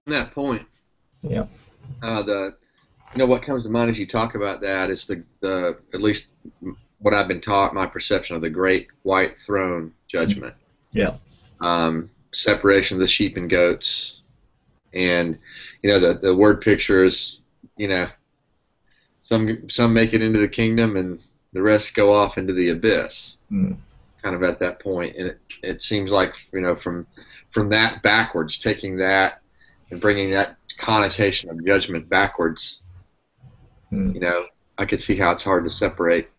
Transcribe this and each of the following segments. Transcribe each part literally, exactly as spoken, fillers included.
that point, Yeah. uh, the you know what comes to mind as you talk about that is the the at least what I've been taught, my perception of the great white throne judgment, Yeah. um, separation of the sheep and goats, and you know the the word picture is you know some some make it into the kingdom and the rest go off into the abyss, Mm. kind of at that point, and it it seems like you know from from that backwards, taking that and bringing that connotation of judgment backwards, Mm. you know, I could see how it's hard to separate.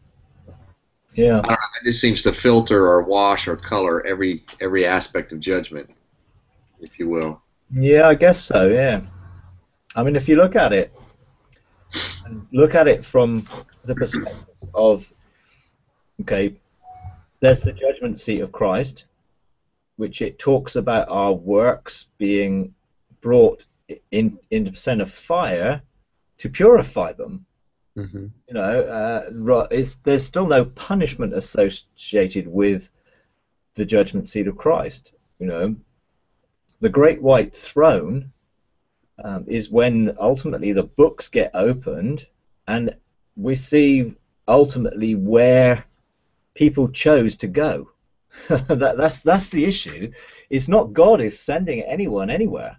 Yeah. I don't know. It just seems to filter or wash or color every every aspect of judgment, if you will. Yeah, I guess so. Yeah. I mean, if you look at it and look at it from the perspective of, okay, there's the judgment seat of Christ, which it talks about our works being brought in into the percent of fire to purify them. Hmm. You know, uh, it's, there's still no punishment associated with the judgment seat of Christ. You know, the great white throne um, is when ultimately the books get opened and we see ultimately where people chose to go. that, that's that's the issue. It's not God is sending anyone anywhere.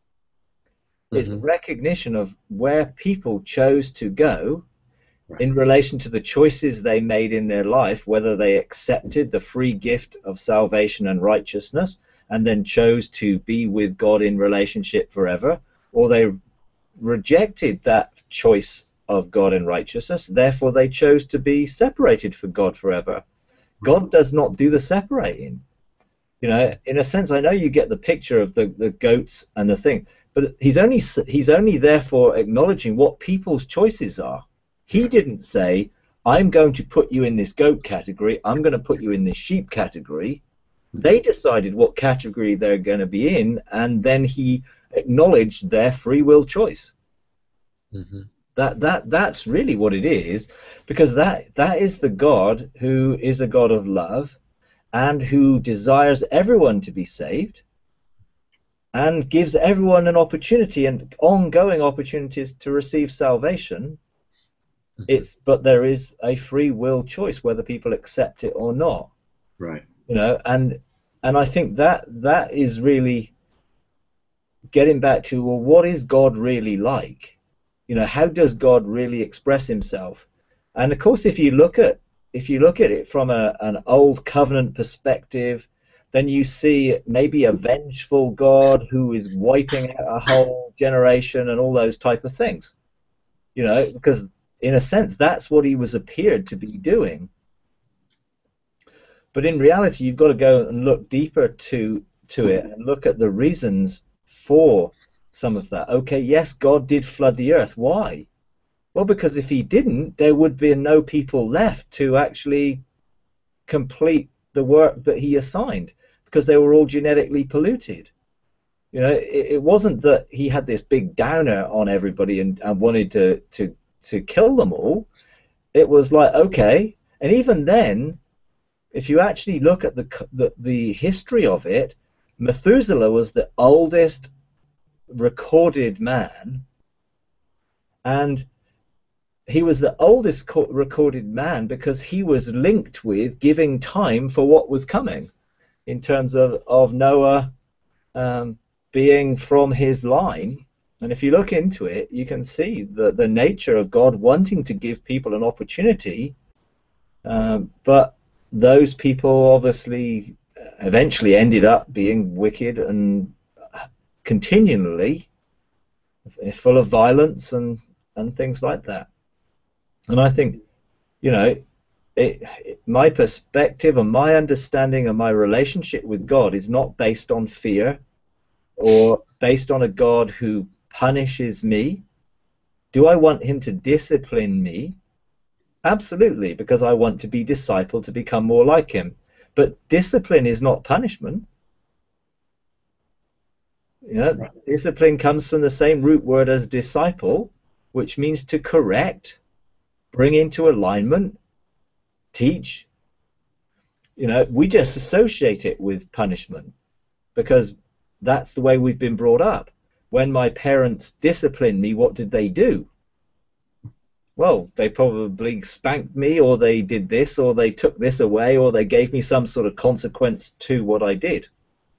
It's Hmm. recognition of where people chose to go Right. in relation to the choices they made in their life, whether they accepted the free gift of salvation and righteousness and then chose to be with God in relationship forever, or they rejected that choice of God and righteousness, therefore they chose to be separated from God forever. God does not do the separating. You know, in a sense, I know you get the picture of the, the goats and the thing, but he's only he's only therefore acknowledging what people's choices are. He didn't say, I'm going to put you in this goat category, I'm going to put you in this sheep category. They decided what category they're going to be in, and then he acknowledged their free will choice. Hmm. That that that's really what it is, because that that is the God who is a God of love and who desires everyone to be saved and gives everyone an opportunity and ongoing opportunities to receive salvation. Hmm. It's but there is a free will choice whether people accept it or not. Right. You know, and and I think that that is really getting back to, well, what is God really like? You know, how does God really express himself? And of course, if you look at if you look at it from a, an old covenant perspective, then you see maybe a vengeful God who is wiping out a whole generation and all those type of things. You know, because in a sense that's what he was appeared to be doing. But in reality, you've got to go and look deeper to to it and look at the reasons for some of that. Okay, yes, God did flood the earth. Why? Well, because if he didn't, there would be no people left to actually complete the work that he assigned, because they were all genetically polluted. You know, it, it wasn't that he had this big downer on everybody and, and wanted to, to to kill them all. It was like, okay, and even then, if you actually look at the the, the history of it, Methuselah was the oldest recorded man, and he was the oldest recorded man because he was linked with giving time for what was coming in terms of, of Noah um, being from his line. And if you look into it, you can see the, the nature of God wanting to give people an opportunity, um, but those people obviously eventually ended up being wicked and continually full of violence and, and things like that. And I think, you know, it, it, my perspective and my understanding of my relationship with God is not based on fear or based on a God who punishes me. Do I want him to discipline me? Absolutely, because I want to be discipled to become more like him. But discipline is not punishment. You know, Right. discipline comes from the same root word as disciple, which means to correct, bring into alignment, teach. You know, we just associate it with punishment because that's the way we've been brought up. when my parents disciplined me, what did they do? Well, they probably spanked me, or they did this, or they took this away, or they gave me some sort of consequence to what I did.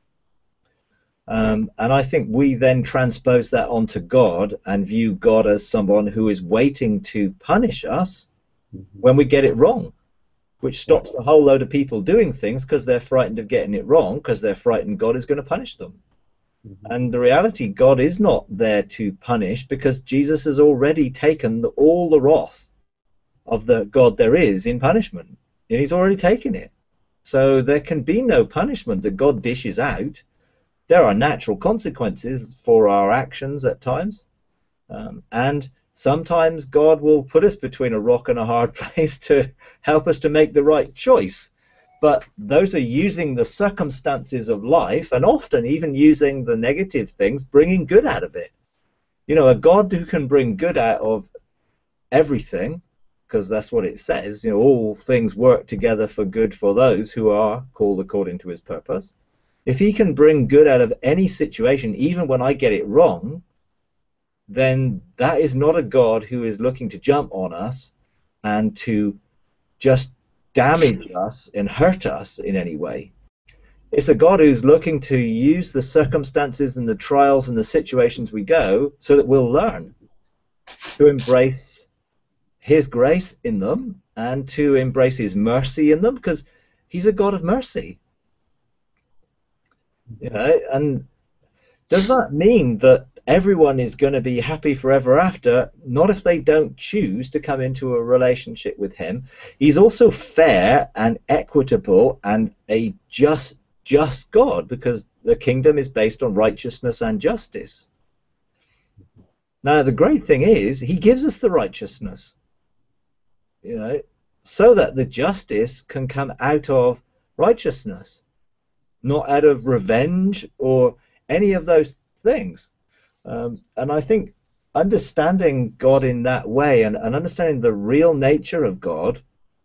Um, and I think we then transpose that onto God and view God as someone who is waiting to punish us when we get it wrong, which stops a whole load of people doing things because they're frightened of getting it wrong, because they're frightened God is going to punish them. Mm-hmm. And the reality, God is not there to punish, because Jesus has already taken the, all the wrath of the God there is in punishment, and he's already taken it. So there can be no punishment that God dishes out. There are natural consequences for our actions at times, um, and sometimes God will put us between a rock and a hard place to help us to make the right choice. But those are using the circumstances of life, and often even using the negative things, bringing good out of it. You know, a God who can bring good out of everything, because that's what it says, you know, all things work together for good for those who are called according to his purpose. If he can bring good out of any situation, even when I get it wrong, then that is not a God who is looking to jump on us and to just damage us and hurt us in any way. It's a God who's looking to use the circumstances and the trials and the situations we go so that we'll learn to embrace his grace in them and to embrace his mercy in them, because he's a God of mercy. You know, and does that mean that everyone is going to be happy forever after? Not if they don't choose to come into a relationship with him. He's also fair and equitable and a just just God, because the kingdom is based on righteousness and justice. Now the great thing is he gives us the righteousness, you know, so that the justice can come out of righteousness, not out of revenge or any of those things. Um, and I think understanding God in that way, and, and understanding the real nature of God,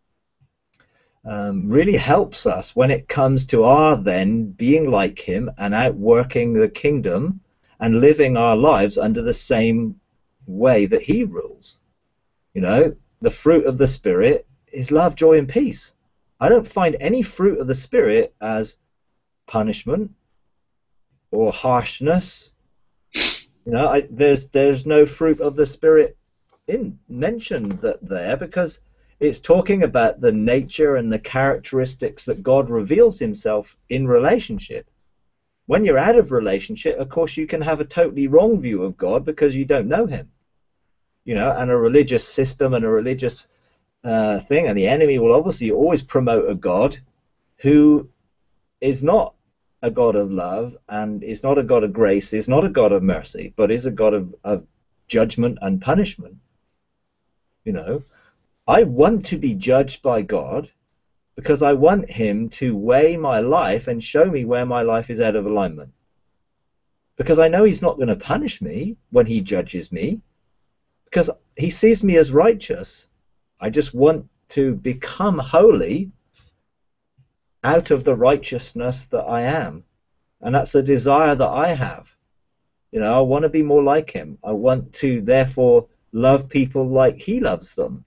um, really helps us when it comes to our then being like him and outworking the kingdom and living our lives under the same way that he rules. You know, the fruit of the Spirit is love, joy, and peace. I don't find any fruit of the Spirit as punishment or harshness. You know, I, there's there's no fruit of the Spirit in mentioned that there, because it's talking about the nature and the characteristics that God reveals himself in relationship. When you're out of relationship, of course, you can have a totally wrong view of God because you don't know him. You know, and a religious system and a religious uh, thing, and the enemy will obviously always promote a God who is not a God of love, and is not a God of grace, is not a God of mercy, but is a God of, of judgment and punishment. You know, I want to be judged by God because I want him to weigh my life and show me where my life is out of alignment. Because I know he's not going to punish me when he judges me, because he sees me as righteous. I just want to become holy out of the righteousness that I am. And that's a desire that I have. You know, I want to be more like him. I want to therefore love people like he loves them.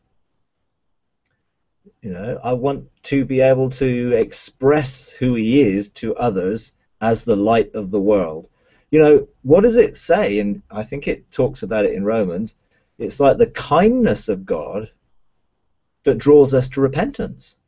You know, I want to be able to express who he is to others as the light of the world. You know, what does it say? And I think it talks about it in Romans. It's like the kindness of God that draws us to repentance.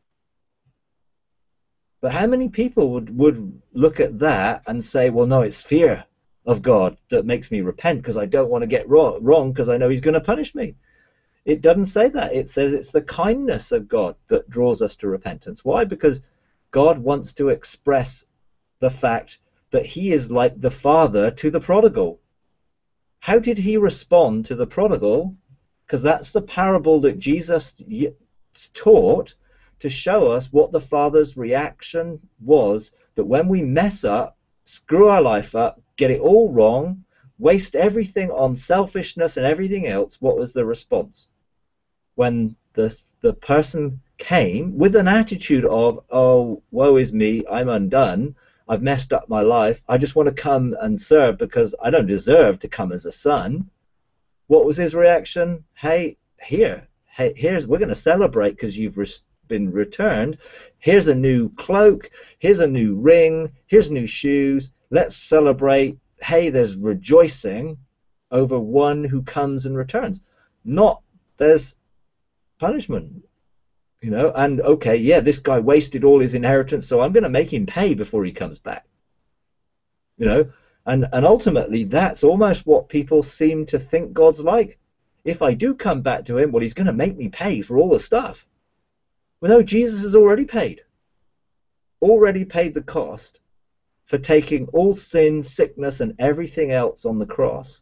But how many people would, would look at that and say, well, no, it's fear of God that makes me repent because I don't want to get wrong, wrong because I know he's going to punish me. It doesn't say that. It says it's the kindness of God that draws us to repentance. Why? Because God wants to express the fact that he is like the father to the prodigal. How did he respond to the prodigal? Because that's the parable that Jesus taught to show us what the father's reaction was, that when we mess up, screw our life up, get it all wrong, waste everything on selfishness and everything else, what was the response? When the, the person came with an attitude of, oh, woe is me, I'm undone, I've messed up my life. I just want to come and serve because I don't deserve to come as a son. What was his reaction? Hey, here, hey, here's we're going to celebrate because you've re been returned. Here's a new cloak. Here's a new ring. Here's new shoes. Let's celebrate. Hey, there's rejoicing over one who comes and returns. Not there's punishment, you know. And okay, yeah, this guy wasted all his inheritance, so I'm going to make him pay before he comes back. You know, and and ultimately that's almost what people seem to think God's like. If I do come back to him, well, he's going to make me pay for all the stuff. Well, no, Jesus has already paid. Already paid the cost for taking all sin, sickness, and everything else on the cross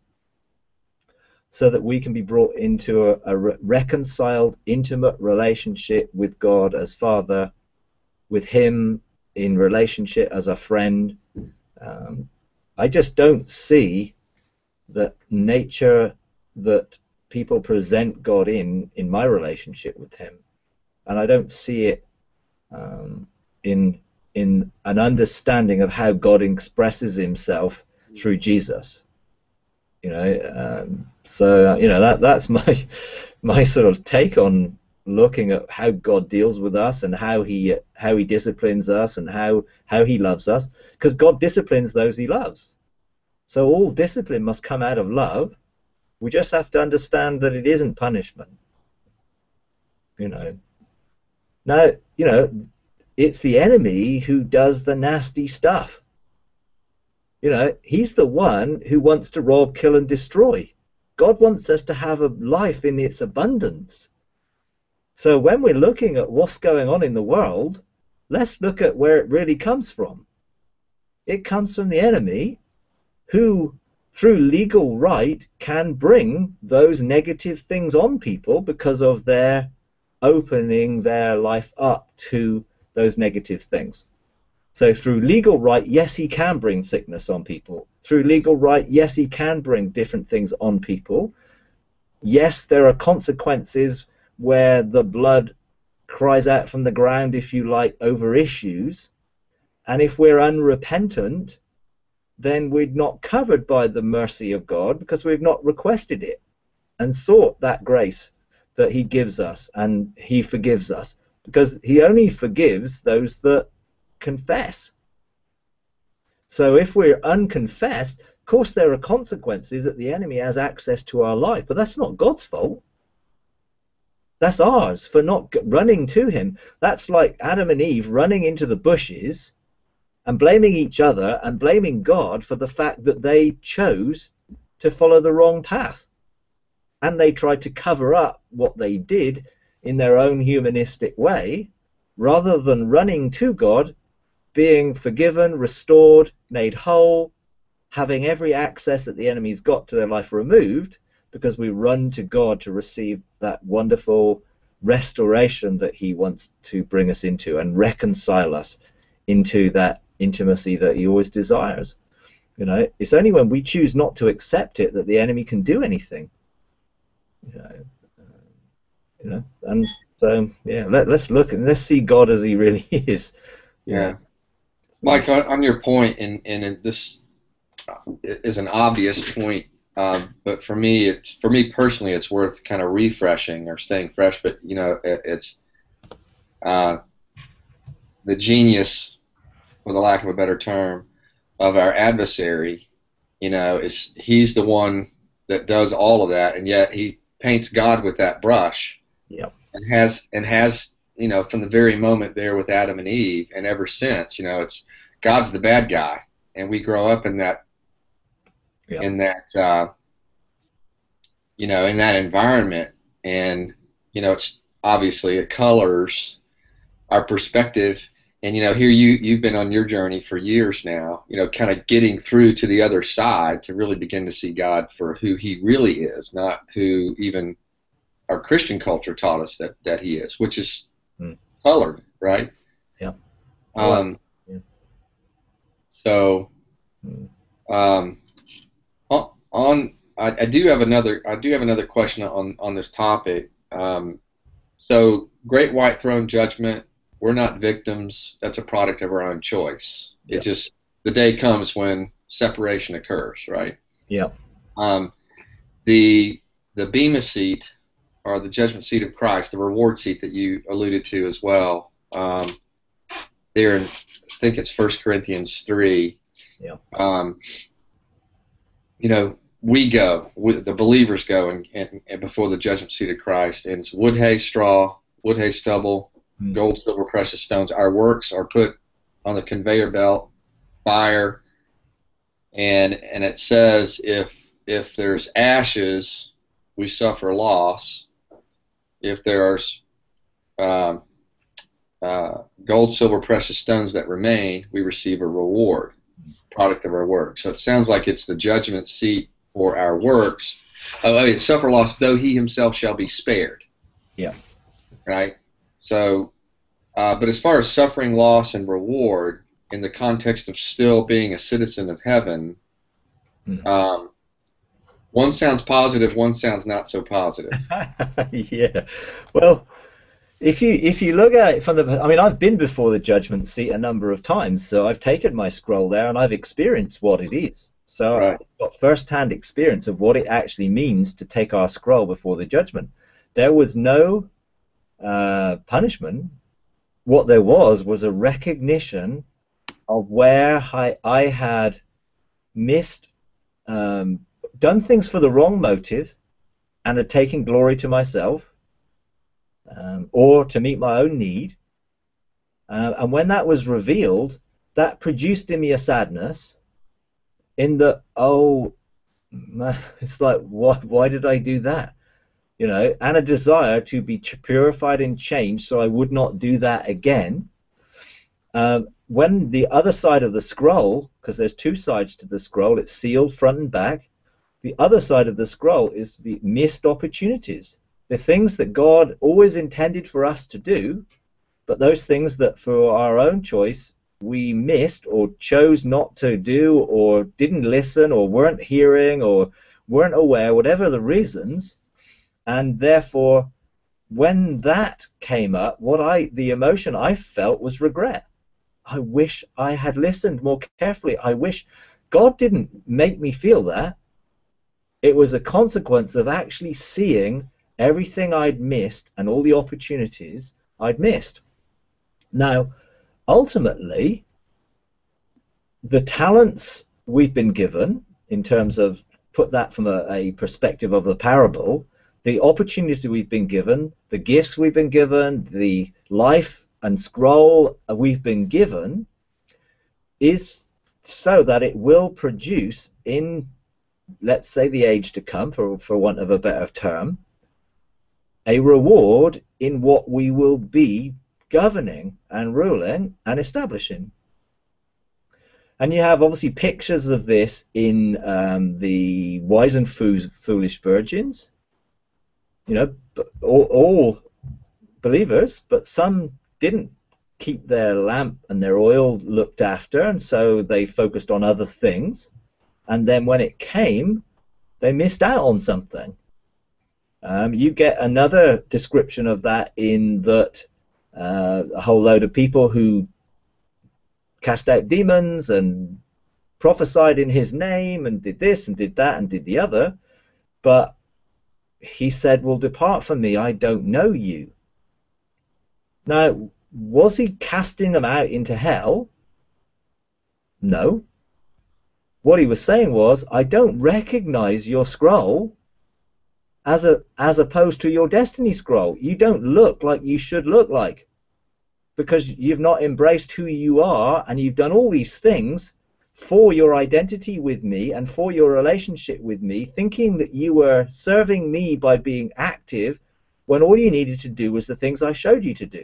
so that we can be brought into a, a re reconciled, intimate relationship with God as Father, with him in relationship as a friend. Um, I just don't see the nature that people present God in, in my relationship with him. And I don't see it um, in in an understanding of how God expresses himself through Jesus. You know, um, so you know that that's my my sort of take on looking at how God deals with us and how he how he disciplines us and how how he loves us, because God disciplines those he loves. So all discipline must come out of love. We just have to understand that it isn't punishment. You know. Now, you know, it's the enemy who does the nasty stuff. You know, he's the one who wants to rob, kill, and destroy. God wants us to have a life in its abundance. So when we're looking at what's going on in the world, let's look at where it really comes from. It comes from the enemy who, through legal right, can bring those negative things on people because of their opening their life up to those negative things. So through legal right, yes, he can bring sickness on people. Through legal right, yes, he can bring different things on people. Yes, there are consequences where the blood cries out from the ground, if you like, over issues. And if we're unrepentant, then we're not covered by the mercy of God because we've not requested it and sought that grace that he gives us, and he forgives us, because he only forgives those that confess. So if we're unconfessed, of course there are consequences that the enemy has access to our life, but that's not God's fault. That's ours for not running to him. That's like Adam and Eve running into the bushes and blaming each other and blaming God for the fact that they chose to follow the wrong path. And they tried to cover up what they did in their own humanistic way, rather than running to God, being forgiven, restored, made whole, having every access that the enemy's got to their life removed, because we run to God to receive that wonderful restoration that he wants to bring us into and reconcile us into that intimacy that he always desires. You know, it's only when we choose not to accept it that the enemy can do anything. You know, uh, you know, and so yeah, let, let's look and let's see God as he really is. Yeah, Mike, on, on your point, and and this is an obvious point, um, but for me, it's for me personally, it's worth kind of refreshing or staying fresh. But you know, it, it's uh, the genius, for the lack of a better term, of our adversary. You know, is he's the one that does all of that, and yet he paints God with that brush. Yep. And has and has you know, from the very moment there with Adam and Eve, and ever since, you know, it's God's the bad guy, and we grow up in that, yep. in that, uh, you know, in that environment, and you know, it's obviously it colors our perspective. And you know, here you you've been on your journey for years now, you know, kind of getting through to the other side to really begin to see God for who he really is, not who even our Christian culture taught us that, that he is, which is hmm. colored, right? Yeah. Um, yeah. So, hmm. um, on, on I, I do have another I do have another question on on this topic. Um, so, Great White Throne Judgment. We're not victims. That's a product of our own choice. It yeah. just the day comes when separation occurs, right? Yeah. Um, the the Bema seat, or the judgment seat of Christ, the reward seat that you alluded to as well. Um, there, in, I think it's First Corinthians three. Yeah. Um, you know, we go, we, the believers go, and, and, and before the judgment seat of Christ, and it's wood, hay, straw, wood, hay, stubble, mm. gold, silver, precious stones. Our works are put on the conveyor belt, fire, and and it says if if there's ashes, we suffer loss. If there's um, uh, gold, silver, precious stones that remain, we receive a reward, product of our work. So it sounds like it's the judgment seat for our works. Oh, it's suffer loss, though he himself shall be spared. Yeah. Right? So, uh, but as far as suffering loss and reward, in the context of still being a citizen of heaven, mm. um, one sounds positive, one sounds not so positive. Yeah. Well, if you if you look at it from the, I mean, I've been before the judgment seat a number of times, so I've taken my scroll there and I've experienced what it is. So right. I've got first-hand experience of what it actually means to take our scroll before the judgment. There was no uh, punishment. What there was was a recognition of where I, I had missed, um, done things for the wrong motive, and had taken glory to myself, um, or to meet my own need. Uh, and when that was revealed, that produced in me a sadness, in that, oh, man, it's like, why, why did I do that? You know, and a desire to be purified and changed so I would not do that again. Um, when the other side of the scroll, because there's two sides to the scroll, it's sealed front and back, the other side of the scroll is the missed opportunities, the things that God always intended for us to do, but those things that for our own choice we missed or chose not to do, or didn't listen, or weren't hearing, or weren't aware, whatever the reasons. And therefore, when that came up, what I the emotion I felt was regret. I wish I had listened more carefully. I wish God didn't make me feel that. It was a consequence of actually seeing everything I'd missed and all the opportunities I'd missed. Now, ultimately, the talents we've been given, in terms of, put that from a, a perspective of the parable, the opportunities we've been given, the gifts we've been given, the life and scroll we've been given, is so that it will produce in, let's say, the age to come, for, for want of a better term, a reward in what we will be governing and ruling and establishing. And you have obviously pictures of this in um, the wise and foolish virgins, you know, all, all believers, but some didn't keep their lamp and their oil looked after, and so they focused on other things, and then when it came, they missed out on something. Um, you get another description of that in that uh, a whole load of people who cast out demons and prophesied in his name and did this and did that and did the other, but he said, well, depart from me, I don't know you. Now, was he casting them out into hell? No. What he was saying was, I don't recognize your scroll as a as opposed to your destiny scroll. You don't look like you should look like, because you've not embraced who you are, and you've done all these things for your identity with me and for your relationship with me, thinking that you were serving me by being active, when all you needed to do was the things I showed you to do.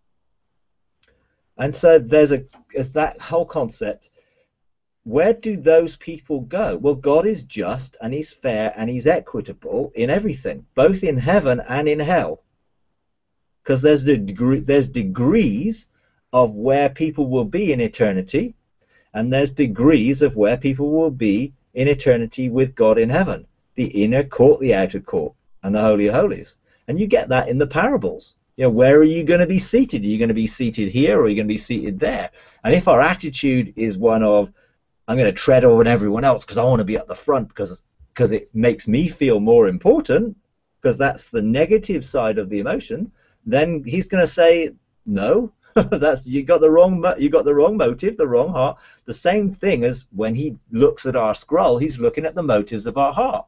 And so there's a there's that whole concept. Where do those people go? Well, God is just, and he's fair, and he's equitable in everything, both in heaven and in hell. Because there's the degree, there's degrees of where people will be in eternity, and there's degrees of where people will be in eternity with God in heaven. The inner court, the outer court, and the Holy of Holies. And you get that in the parables. You know, where are you going to be seated? Are you going to be seated here, or are you going to be seated there? And if our attitude is one of, I'm going to tread over everyone else because I want to be at the front because because it makes me feel more important, because that's the negative side of the emotion, then he's going to say, no, that's you got the wrong you got the wrong motive, the wrong heart. The same thing as when he looks at our scroll, he's looking at the motives of our heart.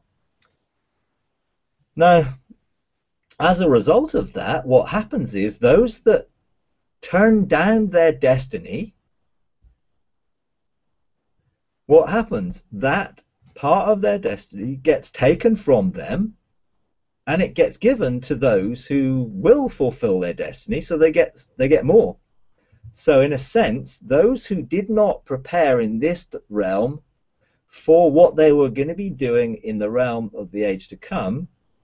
Now, as a result of that, what happens is those that turn down their destiny, what happens? That part of their destiny gets taken from them, and it gets given to those who will fulfill their destiny, so they get they get more. So in a sense, those who did not prepare in this realm for what they were going to be doing in the realm of the age to come,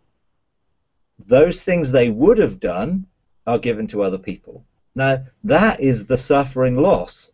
those things they would have done are given to other people. Now, that is the suffering loss.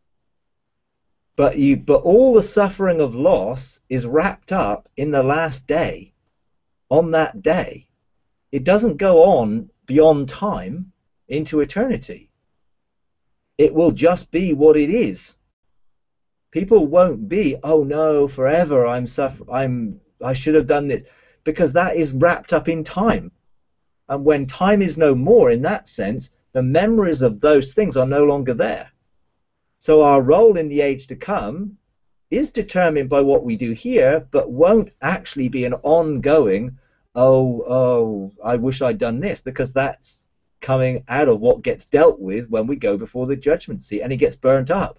But you, but all the suffering of loss is wrapped up in the last day, on that day. It doesn't go on beyond time into eternity. It will just be what it is. People won't be, oh no, forever I'm suffer I'm I should have done this, because that is wrapped up in time. And when time is no more in that sense, the memories of those things are no longer there. So our role in the age to come is determined by what we do here, but won't actually be an ongoing, oh, oh, I wish I'd done this, because that's coming out of what gets dealt with when we go before the judgment seat and it gets burnt up.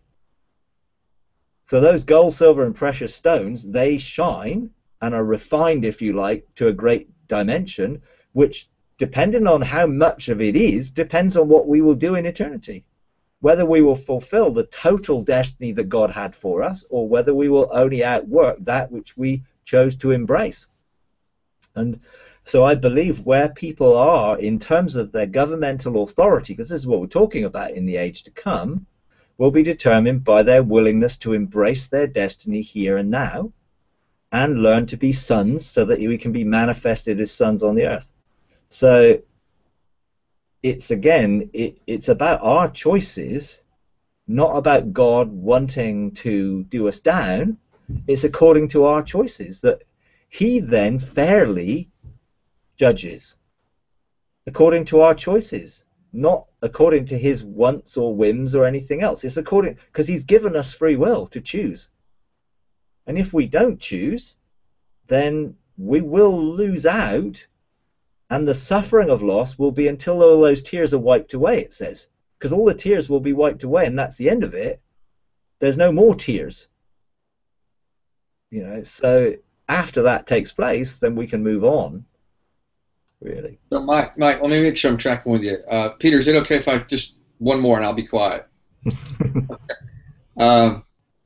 So those gold, silver, and precious stones, they shine and are refined, if you like, to a great dimension, which, depending on how much of it is, depends on what we will do in eternity. Whether we will fulfill the total destiny that God had for us, or whether we will only outwork that which we chose to embrace. And so I believe where people are in terms of their governmental authority, because this is what we're talking about in the age to come, will be determined by their willingness to embrace their destiny here and now and learn to be sons so that we can be manifested as sons on the earth. So it's again, it, it's about our choices, not about God wanting to do us down. It's according to our choices that he then fairly judges according to our choices, not according to his wants or whims or anything else. It's according, because he's given us free will to choose. And if we don't choose, then we will lose out, and the suffering of loss will be until all those tears are wiped away, it says. Because all the tears will be wiped away, and that's the end of it. There's no more tears. You know, so after that takes place, then we can move on, really. So, Mike, Mike, let me make sure I'm tracking with you. Uh, Peter, is it okay if I just one more and I'll be quiet? Okay. Um,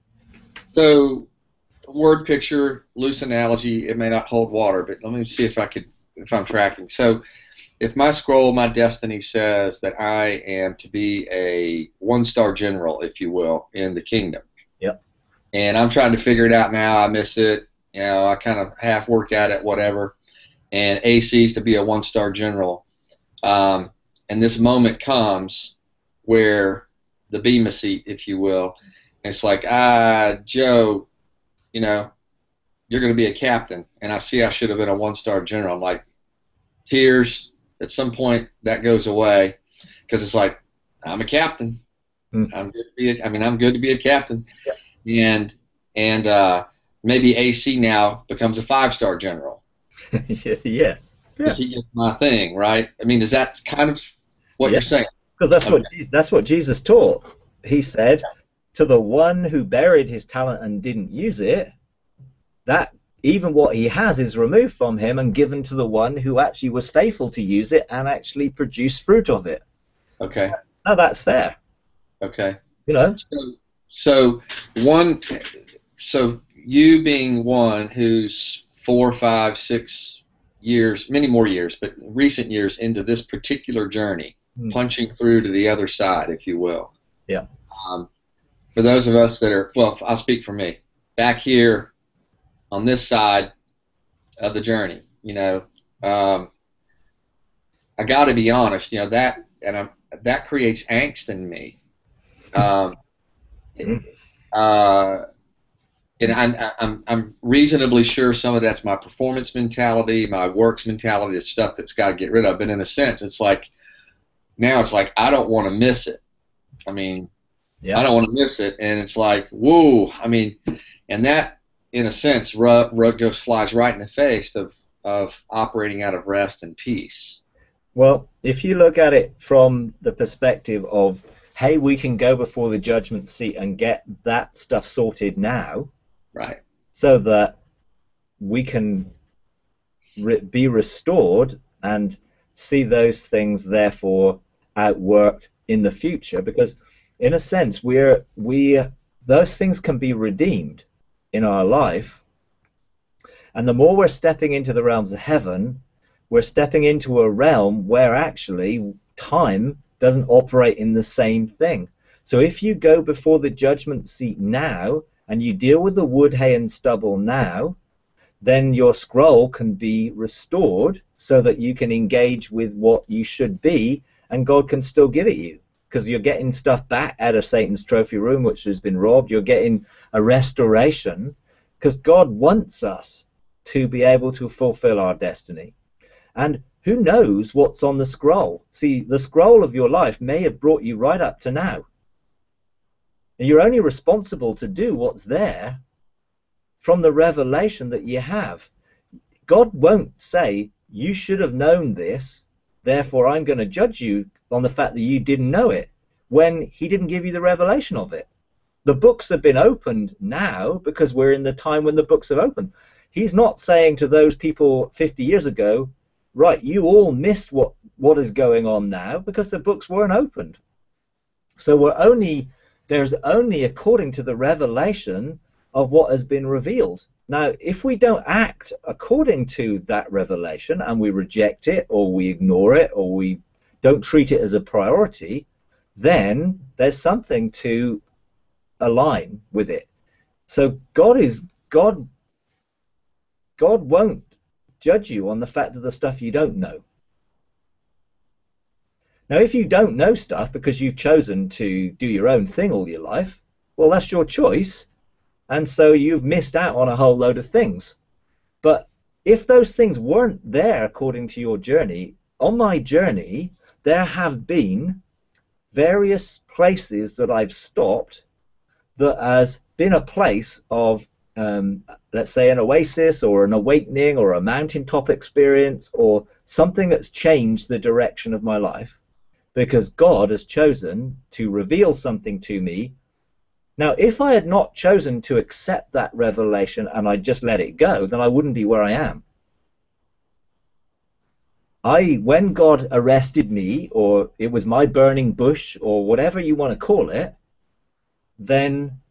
so, word picture, loose analogy, it may not hold water, but let me see if I could, if I'm tracking. So, if my scroll, my destiny says that I am to be a one-star general, if you will, in the kingdom. Yep. And I'm trying to figure it out now. I miss it. You know, I kind of half work at it, whatever. And A C's to be a one-star general. Um, and this moment comes where the Bema seat, if you will, and it's like, ah, Joe, you know, you're going to be a captain. And I see I should have been a one-star general. I'm like, tears. At some point, that goes away because it's like, I'm a captain. Mm. I'm good to be. A, I mean, I'm good to be a captain. Yeah. And and uh, maybe A C now becomes a five-star general. yeah, yeah. Because he gets my thing, right? I mean, is that kind of what yeah. you're saying? Because that's okay. what that's what Jesus taught. He said, to the one who buried his talent and didn't use it, that even what he has is removed from him and given to the one who actually was faithful to use it and actually produce fruit of it. Okay. Now that's fair. Okay. You know. So, so one, so you being one who's four, five, six years, many more years, but recent years into this particular journey, mm. punching through to the other side, if you will. Yeah. Um, for those of us that are, well, I'll speak for me. Back here on this side of the journey, you know, um, I got to be honest, you know, that, and I'm, that creates angst in me. Um, uh, And I'm, I'm, I'm reasonably sure some of that's my performance mentality, my works mentality, the stuff that's got to get rid of. But in a sense, it's like, now it's like, I don't want to miss it. I mean, Yeah. I don't want to miss it. And it's like, whoa, I mean, and that, in a sense, rug, rug goes flies right in the face of, of operating out of rest and peace. Well, if you look at it from the perspective of, hey, we can go before the judgment seat and get that stuff sorted now, right, so that we can re be restored and see those things therefore outworked in the future, because in a sense we're we those things can be redeemed in our life, and the more we're stepping into the realms of heaven, we're stepping into a realm where actually time doesn't operate in the same thing. So if you go before the judgment seat now and you deal with the wood, hay and stubble now, then your scroll can be restored so that you can engage with what you should be, and God can still give it you, because you're getting stuff back out of Satan's trophy room which has been robbed. You're getting a restoration, because God wants us to be able to fulfill our destiny. And who knows what's on the scroll? See, the scroll of your life may have brought you right up to now. And you're only responsible to do what's there from the revelation that you have. God won't say, you should have known this, therefore I'm going to judge you on the fact that you didn't know it, when he didn't give you the revelation of it. The books have been opened now because we're in the time when the books have opened. He's not saying to those people fifty years ago, right, you all missed what, what is going on now because the books weren't opened. So we're only, there's only according to the revelation of what has been revealed. Now, if we don't act according to that revelation and we reject it, or we ignore it, or we don't treat it as a priority, then there's something to align with it. So God is, God, God won't judge you on the fact of the stuff you don't know. Now, if you don't know stuff because you've chosen to do your own thing all your life, well, that's your choice, and so you've missed out on a whole load of things. But if those things weren't there according to your journey, on my journey, there have been various places that I've stopped that has been a place of Um, let's say an oasis or an awakening or a mountaintop experience or something that's changed the direction of my life, because God has chosen to reveal something to me. Now, if I had not chosen to accept that revelation and I just let it go, then I wouldn't be where I am. I, when God arrested me, or it was my burning bush, or whatever you want to call it, then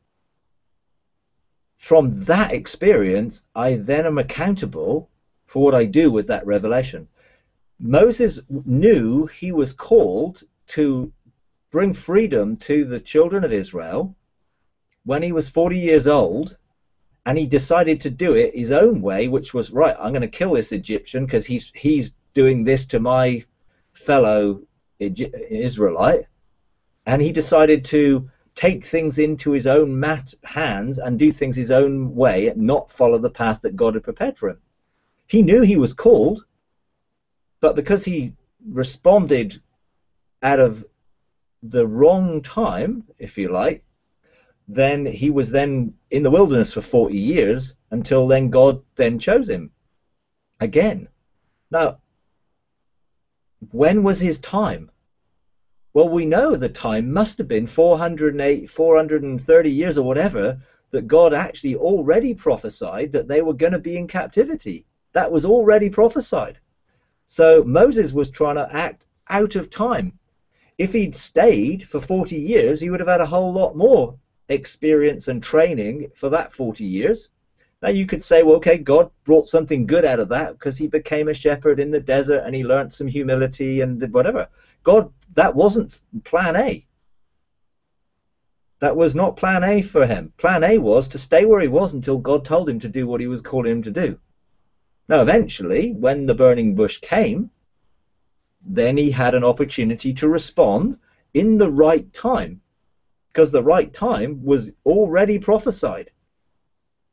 from that experience, I then am accountable for what I do with that revelation. Moses knew he was called to bring freedom to the children of Israel when he was forty years old, and he decided to do it his own way, which was, right, I'm going to kill this Egyptian because he's, he's doing this to my fellow Israelite. And he decided to take things into his own mat hands and do things his own way, not follow the path that God had prepared for him. He knew he was called, but because he responded out of the wrong time, if you like, then he was then in the wilderness for forty years, until then God then chose him again. Now, when was his time? Well, we know the time must have been four hundred eight, four hundred thirty years or whatever, that God actually already prophesied that they were going to be in captivity. That was already prophesied. So Moses was trying to act out of time. If he'd stayed for forty years, he would have had a whole lot more experience and training for that forty years. Now you could say, well, okay, God brought something good out of that because he became a shepherd in the desert and he learned some humility and whatever. God, that wasn't plan A. That was not plan A for him. Plan A was to stay where he was until God told him to do what he was calling him to do. Now, eventually, when the burning bush came, then he had an opportunity to respond in the right time, because the right time was already prophesied.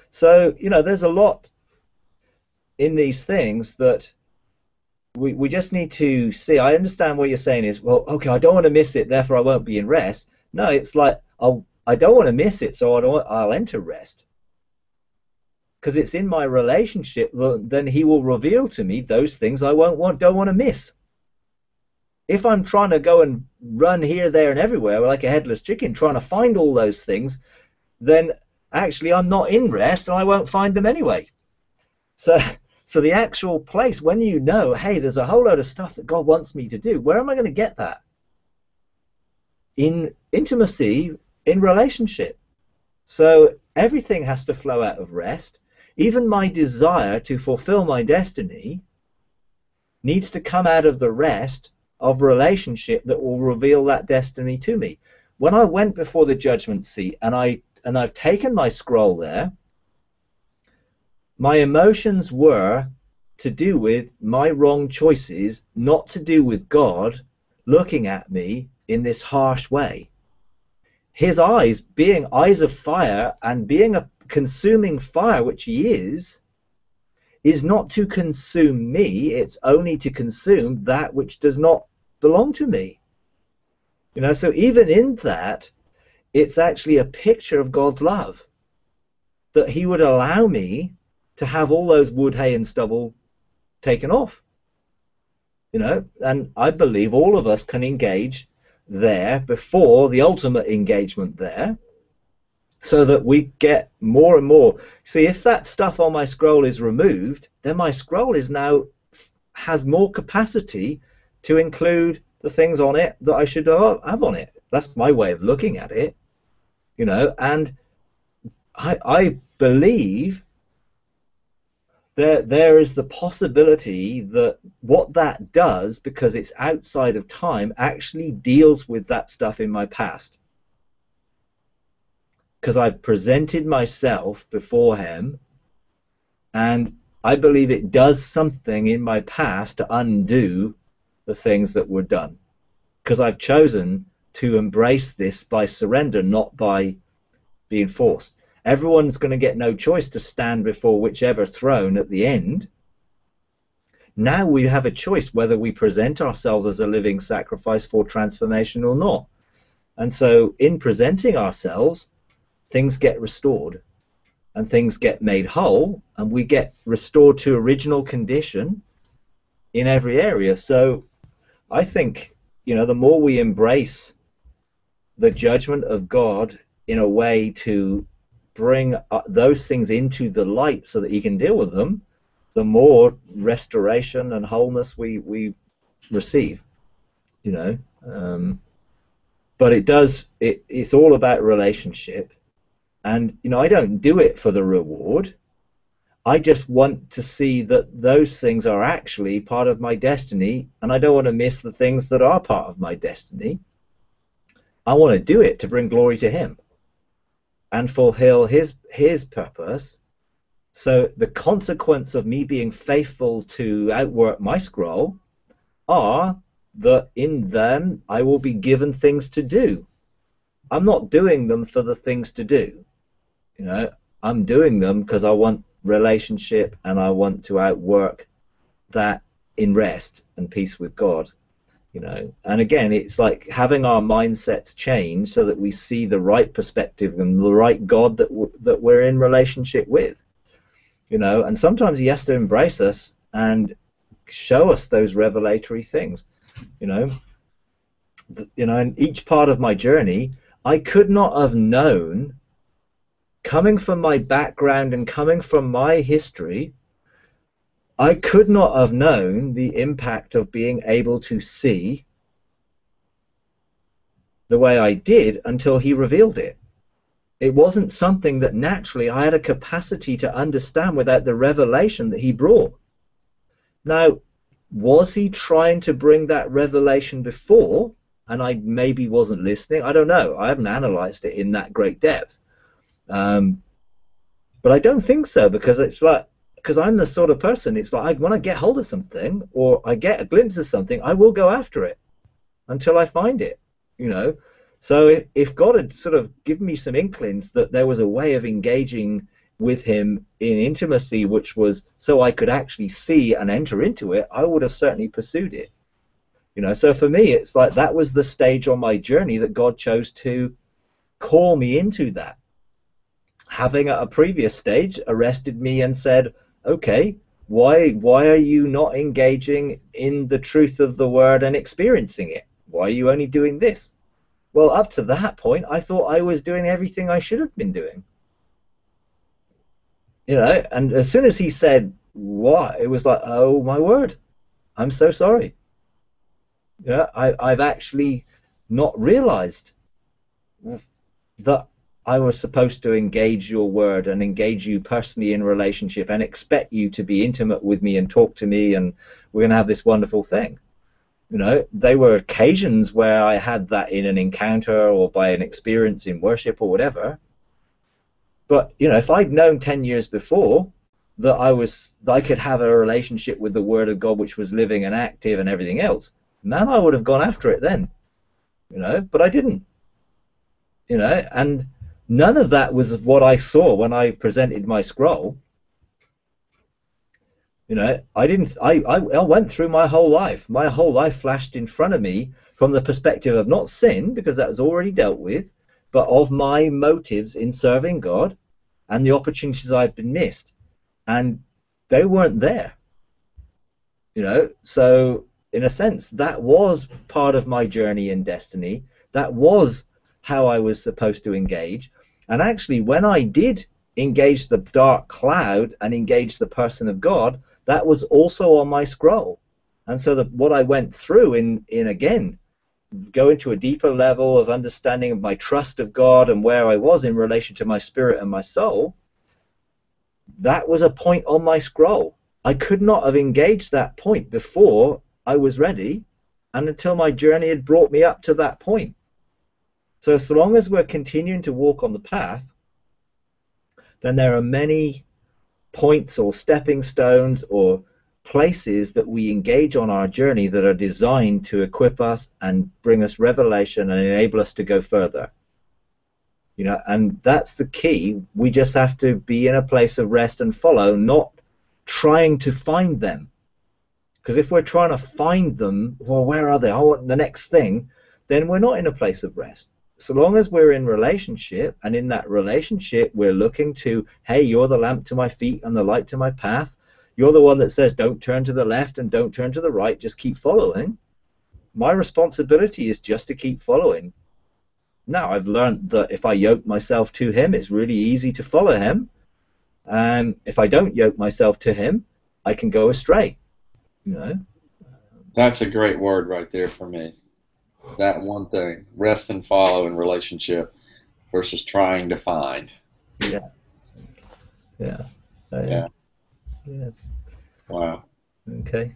So, you know, there's a lot in these things that we, we just need to see. I understand what you're saying is, well, okay, I don't want to miss it, therefore I won't be in rest. No, it's like, I'll, I don't want to miss it, so I don't, I'll enter rest. Because it's in my relationship, then he will reveal to me those things I won't want, don't want to miss. If I'm trying to go and run here, there, and everywhere like a headless chicken, trying to find all those things, then actually I'm not in rest and I won't find them anyway. So, so the actual place, when you know, hey, there's a whole load of stuff that God wants me to do, where am I going to get that? In intimacy, in relationship. So everything has to flow out of rest. Even my desire to fulfill my destiny needs to come out of the rest of relationship that will reveal that destiny to me. When I went before the judgment seat and I and I've taken my scroll there, my emotions were to do with my wrong choices, not to do with God looking at me in this harsh way. His eyes, being eyes of fire and being a consuming fire, which he is, is not to consume me, it's only to consume that which does not belong to me. You know, so even in that, it's actually a picture of God's love, that he would allow me to have all those wood, hay, and stubble taken off. You know, and I believe all of us can engage there before the ultimate engagement there, so that we get more and more. See, if that stuff on my scroll is removed, then my scroll is now has more capacity to include the things on it that I should have on it. That's my way of looking at it, you know. And I, I believe that there is the possibility that what that does, because it's outside of time, actually deals with that stuff in my past. Because I've presented myself before him, and I believe it does something in my past to undo the things that were done. Because I've chosen to embrace this by surrender, not by being forced. Everyone's going to get no choice to stand before whichever throne at the end. Now we have a choice whether we present ourselves as a living sacrifice for transformation or not. And so in presenting ourselves, things get restored and things get made whole, and we get restored to original condition in every area. So I think, you know, the more we embrace the judgment of God in a way to bring uh, those things into the light so that he can deal with them, the more restoration and wholeness we we receive, you know. Um, but it does it it's all about relationship. And, you know, I don't do it for the reward. I just want to see that those things are actually part of my destiny, and I don't want to miss the things that are part of my destiny. I want to do it to bring glory to him and fulfill his his purpose. So the consequence of me being faithful to outwork my scroll are that in them I will be given things to do. I'm not doing them for the things to do. You know, I'm doing them because I want relationship and I want to outwork that in rest and peace with God. You know, and again, it's like having our mindsets change so that we see the right perspective and the right God that w that we're in relationship with. You know, and sometimes he has to embrace us and show us those revelatory things. You know, you know, in each part of my journey, I could not have known, coming from my background and coming from my history, I could not have known the impact of being able to see the way I did until he revealed it. It wasn't something that naturally I had a capacity to understand without the revelation that he brought. Now, was he trying to bring that revelation before, and I maybe wasn't listening? I don't know. I haven't analyzed it in that great depth. Um, but I don't think so, because it's like, because I'm the sort of person, it's like I, when I get hold of something or I get a glimpse of something, I will go after it until I find it, you know. So if, if God had sort of given me some inklings that there was a way of engaging with him in intimacy, which was so I could actually see and enter into it, I would have certainly pursued it. You know, so for me, it's like that was the stage on my journey that God chose to call me into that. Having at a previous stage arrested me and said, okay, why why are you not engaging in the truth of the word and experiencing it? Why are you only doing this? Well, up to that point, I thought I was doing everything I should have been doing. You know, and as soon as he said why, it was like, oh my word, I'm so sorry. Yeah, I, I've actually not realized that I was supposed to engage your word and engage you personally in relationship and expect you to be intimate with me and talk to me, and we're going to have this wonderful thing. You know, there were occasions where I had that in an encounter or by an experience in worship or whatever. But, you know, if I'd known ten years before that I was, that I could have a relationship with the Word of God which was living and active and everything else, man, I would have gone after it then. You know, but I didn't. You know, and none of that was what I saw when I presented my scroll. You know, I didn't. I, I I went through my whole life. My whole life flashed in front of me from the perspective of not sin, because that was already dealt with, but of my motives in serving God and the opportunities I've been missed, and they weren't there. You know, so in a sense, that was part of my journey in destiny. That was how I was supposed to engage. And actually, when I did engage the dark cloud and engage the person of God, that was also on my scroll. And so the, what I went through in, in, again, going to a deeper level of understanding of my trust of God and where I was in relation to my spirit and my soul, that was a point on my scroll. I could not have engaged that point before I was ready and until my journey had brought me up to that point. So so long as we're continuing to walk on the path, then there are many points or stepping stones or places that we engage on our journey that are designed to equip us and bring us revelation and enable us to go further. You know, and that's the key. We just have to be in a place of rest and follow, not trying to find them. Because if we're trying to find them, well, where are they? I want the next thing, then we're not in a place of rest. So long as we're in relationship, and in that relationship we're looking to, hey, you're the lamp to my feet and the light to my path. You're the one that says don't turn to the left and don't turn to the right, just keep following. My responsibility is just to keep following. Now, I've learned that if I yoke myself to him, it's really easy to follow him. And if I don't yoke myself to him, I can go astray. You know? That's a great word right there for me. That one thing, rest and follow in relationship versus trying to find. Yeah. Yeah. Uh, Yeah. Yeah. Wow. Okay.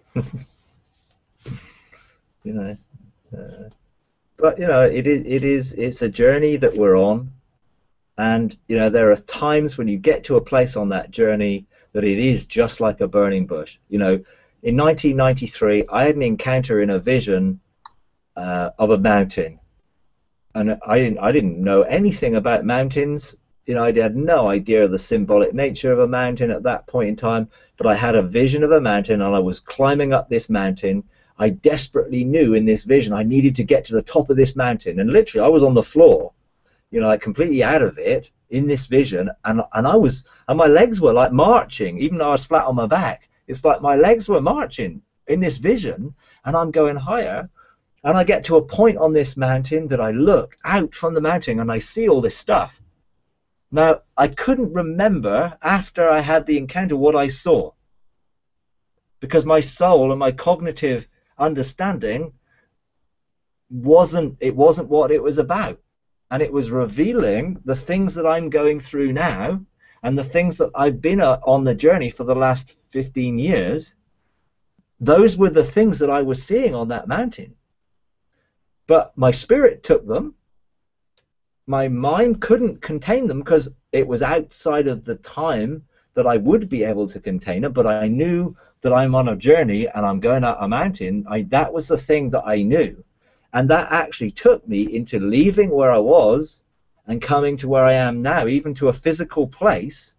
You know, uh, but you know, it is it is it's a journey that we're on, and you know, there are times when you get to a place on that journey that it is just like a burning bush. You know, in nineteen ninety-three, I had an encounter in a vision uh, of a mountain, and I didn't I didn't know anything about mountains. You know, I had no idea of the symbolic nature of a mountain at that point in time, but I had a vision of a mountain, and I was climbing up this mountain. I desperately knew in this vision I needed to get to the top of this mountain, and literally I was on the floor, you know, like completely out of it in this vision, and and I was, and my legs were like marching, even though I was flat on my back. It's like my legs were marching in this vision, and I'm going higher, and I get to a point on this mountain that I look out from the mountain and I see all this stuff. Now, I couldn't remember after I had the encounter what I saw, because my soul and my cognitive understanding wasn't, it wasn't what it was about. And it was revealing the things that I'm going through now and the things that I've been on the journey for the last fifteen years. Those were the things that I was seeing on that mountain. But my spirit took them. My mind couldn't contain them because it was outside of the time that I would be able to contain it, but I knew that I'm on a journey and I'm going up a mountain. I, that was the thing that I knew. And that actually took me into leaving where I was and coming to where I am now, even to a physical place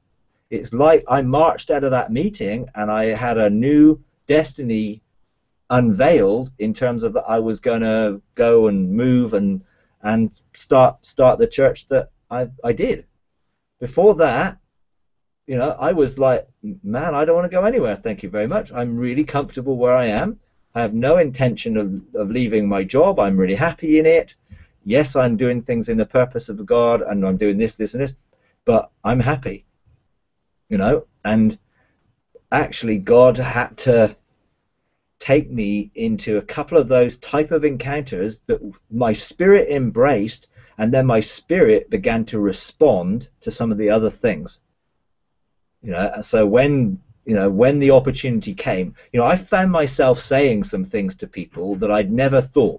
it's like I marched out of that meeting and I had a new destiny unveiled in terms of that I was going to go and move and and start start the church that I I did. Before that, you know, I was like, man, I don't want to go anywhere. Thank you very much. I'm really comfortable where I am. I have no intention of, of leaving my job. I'm really happy in it. Yes, I'm doing things in the purpose of God, and I'm doing this, this, and this, but I'm happy, you know. And actually, God had to take me into a couple of those type of encounters that my spirit embraced, and then my spirit began to respond to some of the other things. You know, so when you know when the opportunity came, you know, I found myself saying some things to people that I'd never thought,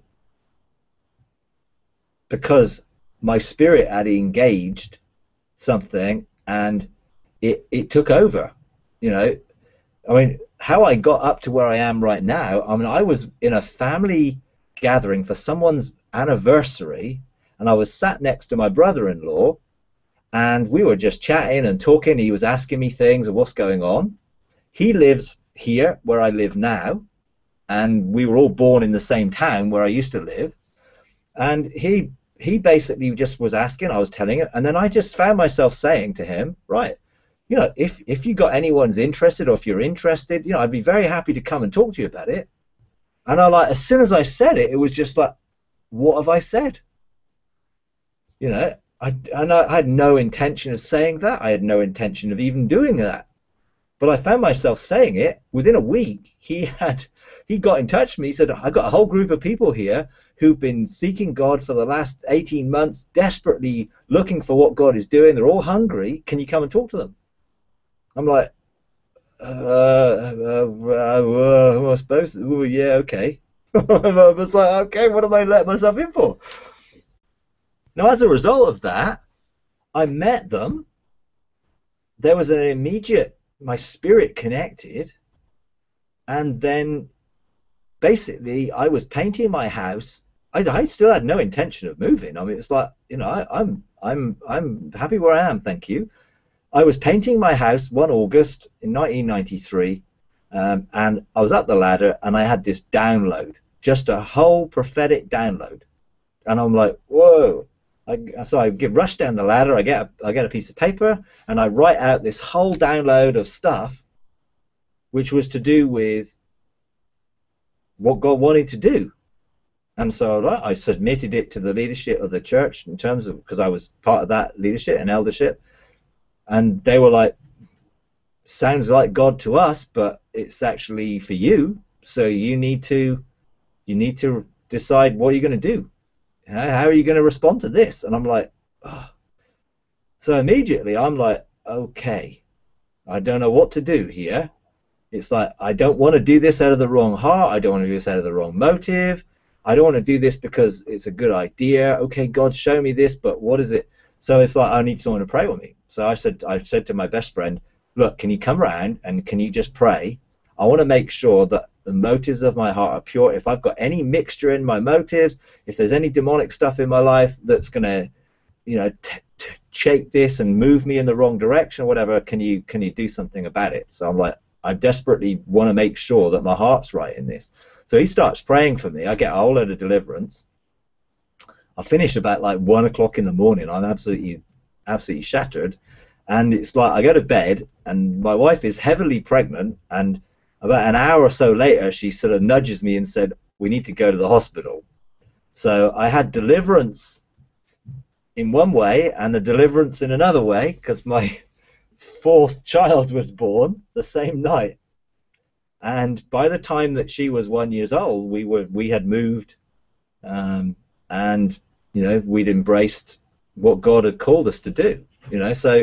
because my spirit had engaged something and it it took over. You know, I mean, how I got up to where I am right now, I mean, I was in a family gathering for someone's anniversary, and I was sat next to my brother-in-law, and we were just chatting and talking. He was asking me things of what's going on. He lives here where I live now, and we were all born in the same town where I used to live. And he he basically just was asking, I was telling him, and then I just found myself saying to him, right, you know, if if you got anyone's interested, or if you're interested, you know, I'd be very happy to come and talk to you about it. And I like, as soon as I said it, it was just like, what have I said? You know, I and I, I had no intention of saying that. I had no intention of even doing that. But I found myself saying it. Within a week, he had he got in touch with me. He said, I've got a whole group of people here who've been seeking God for the last eighteen months, desperately looking for what God is doing. They're all hungry. Can you come and talk to them? I'm like, uh, uh, uh, uh, I suppose, oh, yeah, okay. I was like, okay, what am I letting myself in for? Now, as a result of that, I met them. There was an immediate, my spirit connected, and then basically I was painting my house. I, I still had no intention of moving. I mean, it's like, you know, I, I'm, I'm, I'm happy where I am, thank you. I was painting my house one August in nineteen ninety-three, um, and I was up the ladder, and I had this download, just a whole prophetic download, and I'm like, whoa! I, so I get rushed down the ladder. I get a, I get a piece of paper, and I write out this whole download of stuff, which was to do with what God wanted to do, and so I submitted it to the leadership of the church in terms of, because I was part of that leadership and eldership. And they were like, sounds like God to us, but it's actually for you. So you need to, you need to decide what you're going to do. How are you going to respond to this? And I'm like, oh. So immediately I'm like, okay, I don't know what to do here. It's like, I don't want to do this out of the wrong heart. I don't want to do this out of the wrong motive. I don't want to do this because it's a good idea. Okay, God, show me this, but what is it? So it's like, I need someone to pray with me. So I said, I said to my best friend, look, can you come around and can you just pray? I want to make sure that the motives of my heart are pure. If I've got any mixture in my motives, if there's any demonic stuff in my life that's going to, you know, t t shake this and move me in the wrong direction or whatever, can you can you do something about it? So I'm like, I desperately want to make sure that my heart's right in this. So he starts praying for me. I get a whole load of deliverance. I finish about like one o'clock in the morning. I'm absolutely, absolutely shattered, and it's like I go to bed, and my wife is heavily pregnant, and about an hour or so later, she sort of nudges me and said, "We need to go to the hospital." So I had deliverance in one way and the deliverance in another way, because my fourth child was born the same night, and by the time that she was one years old, we were we had moved, um, and you know, we'd embraced what God had called us to do. You know, so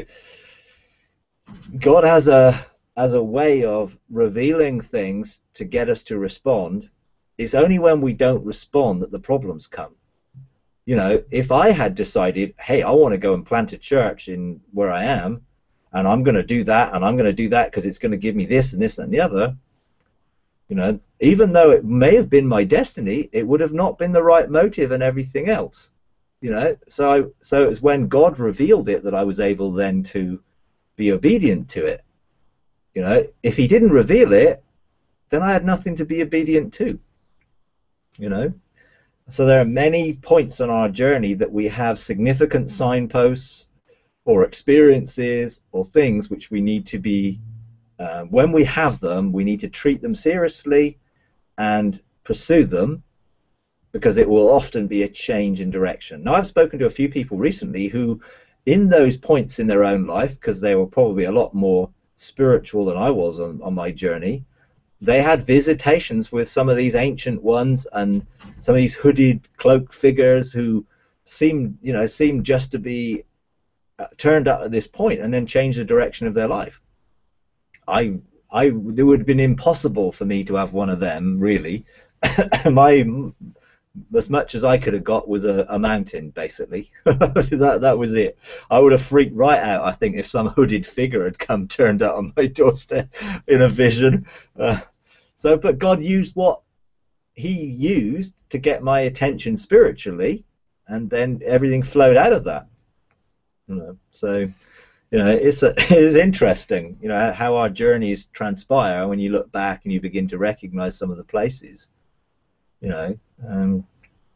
God has a as a way of revealing things to get us to respond. It's only when we don't respond that the problems come. You know, if I had decided, hey, I want to go and plant a church in where I am, and I'm going to do that, and I'm going to do that because it's going to give me this and this and the other, you know, even though it may have been my destiny, it would have not been the right motive and everything else. You know, so I, so it was when God revealed it that I was able then to be obedient to it. You know, if he didn't reveal it, then I had nothing to be obedient to. You know, so there are many points on our journey that we have significant signposts or experiences or things which we need to be, uh, when we have them, we need to treat them seriously and pursue them, because it will often be a change in direction. Now, I've spoken to a few people recently who, in those points in their own life, because they were probably a lot more spiritual than I was on, on my journey, they had visitations with some of these ancient ones and some of these hooded cloaked figures who seemed, you know, seemed just to be turned up at this point and then changed the direction of their life. I, I, it would have been impossible for me to have one of them, really. My, as much as I could have got was a, a mountain, basically. that that was it. I would have freaked right out, I think, if some hooded figure had come turned up on my doorstep in a vision. Uh, so, but God used what He used to get my attention spiritually, and then everything flowed out of that. You know, so, you know, it's a, it's interesting, you know, how our journeys transpire when you look back and you begin to recognize some of the places. You know, um,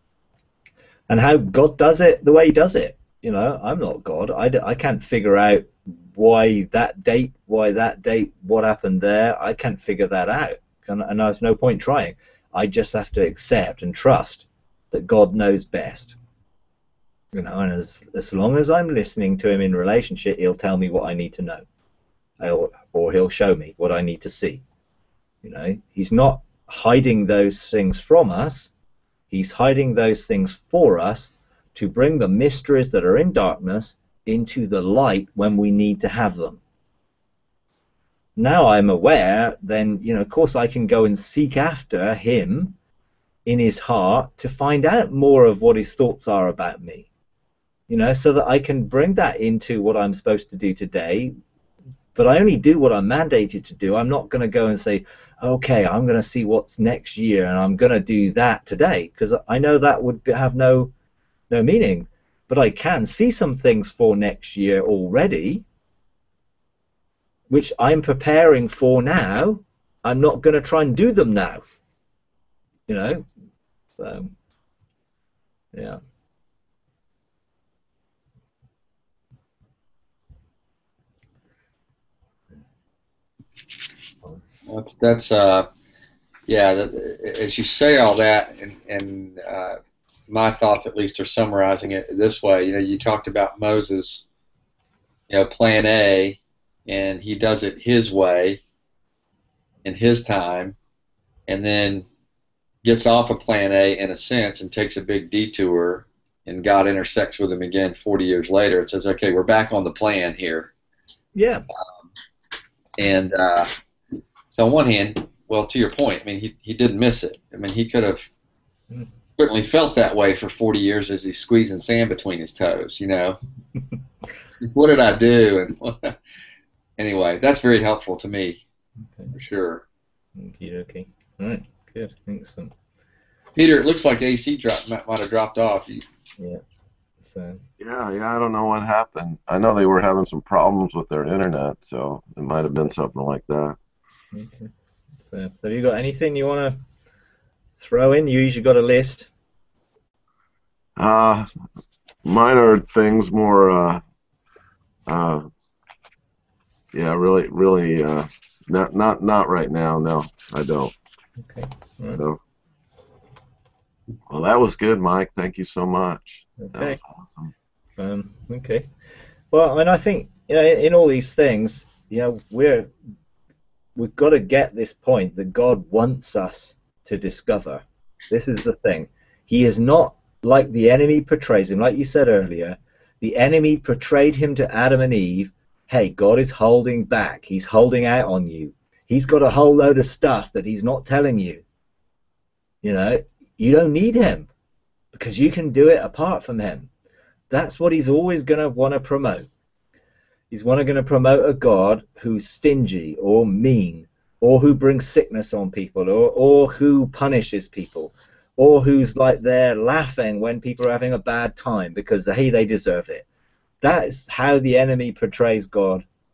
and how God does it the way He does it. You know, I'm not God. I, I can't figure out why that date, why that date, what happened there. I can't figure that out, and, and there's no point trying. I just have to accept and trust that God knows best. You know, and as as long as I'm listening to Him in relationship, He'll tell me what I need to know, or, or He'll show me what I need to see. You know, He's not hiding those things from us. He's hiding those things for us to bring the mysteries that are in darkness into the light when we need to have them. Now I'm aware, then, you know, of course I can go and seek after Him in His heart to find out more of what His thoughts are about me, you know, so that I can bring that into what I'm supposed to do today. But I only do what I'm mandated to do. I'm not going to go and say, okay, I'm going to see what's next year and I'm going to do that today, because I know that would have no no meaning. But I can see some things for next year already, which I'm preparing for now. I'm not going to try and do them now, you know. So, yeah. That's that's uh, yeah. That, as you say all that, and and uh, my thoughts at least are summarizing it this way. You know, you talked about Moses, you know, Plan A, and he does it his way, in his time, and then gets off of Plan A in a sense and takes a big detour, and God intersects with him again forty years later and says, "Okay, we're back on the plan here." Yeah. Um, and uh, so on one hand, well, to your point, I mean, he, he didn't miss it. I mean, he could have mm. certainly felt that way for forty years as he's squeezing sand between his toes, you know. What did I do? And anyway, that's very helpful to me, okay. For sure. Okay, okay. All right, good. Excellent. Peter, it looks like A C drop, might, might have dropped off. You... Yeah. So. Yeah, yeah, I don't know what happened. I know they were having some problems with their internet, so it might have been something like that. Okay. So, have you got anything you want to throw in? You usually got a list. Uh, mine are things more, uh, uh, yeah, really, really, uh, not, not, not right now. No, I don't. Okay. All right. So, well, that was good, Mike. Thank you so much. Okay. That was awesome. Um, okay. Well, I mean, I think, you know, in all these things, you know, we're we've got to get this point that God wants us to discover. This is the thing. He is not like the enemy portrays him. Like you said earlier, the enemy portrayed him to Adam and Eve. Hey, God is holding back. He's holding out on you. He's got a whole load of stuff that he's not telling you. You know, you don't need him because you can do it apart from him. That's what he's always going to want to promote. He's going to promote a God who's stingy or mean, or who brings sickness on people, or, or who punishes people, or who's like there laughing when people are having a bad time because, hey, they deserve it. That is how the enemy portrays God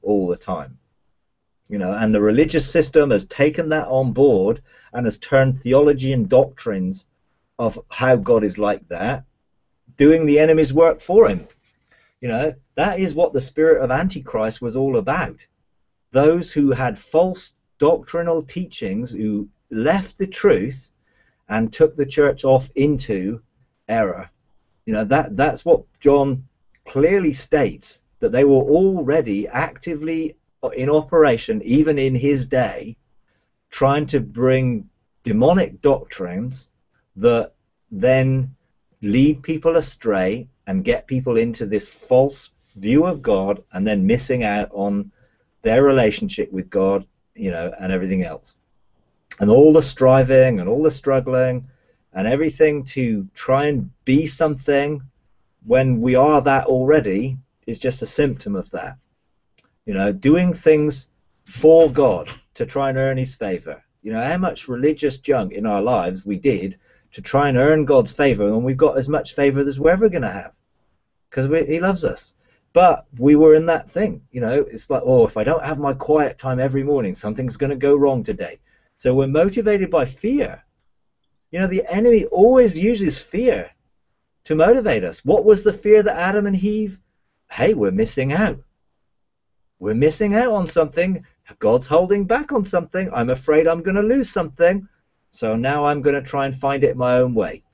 all the time. You know, and the religious system has taken that on board and has turned theology and doctrines of how God is like that, doing the enemy's work for him. You know, that is what the spirit of Antichrist was all about. Those who had false doctrinal teachings, who left the truth and took the church off into error. You know, that that's what John clearly states, that they were already actively in operation, even in his day, trying to bring demonic doctrines that then lead people astray and get people into this false view of God, and then missing out on their relationship with God, you know, and everything else. And all the striving and all the struggling and everything to try and be something when we are that already is just a symptom of that. You know, doing things for God to try and earn his favor. You know, how much religious junk in our lives we did to try and earn God's favor, and we've got as much favor as we're ever going to have, because he loves us. But we were in that thing, you know, it's like, oh, if I don't have my quiet time every morning, something's going to go wrong today. So we're motivated by fear. You know, the enemy always uses fear to motivate us. What was the fear that Adam and Eve? Hey, we're missing out. We're missing out on something. God's holding back on something. I'm afraid I'm going to lose something. So now I'm going to try and find it my own way.